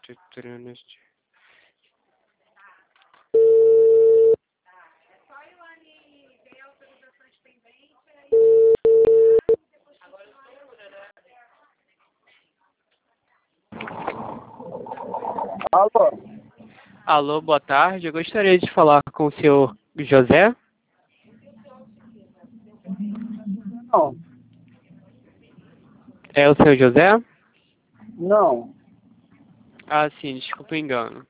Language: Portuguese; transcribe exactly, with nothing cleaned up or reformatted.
Alô? Alô, boa tarde. Eu gostaria de falar com o senhor José. Não. É o senhor José? Não. Ah, sim, desculpa o engano.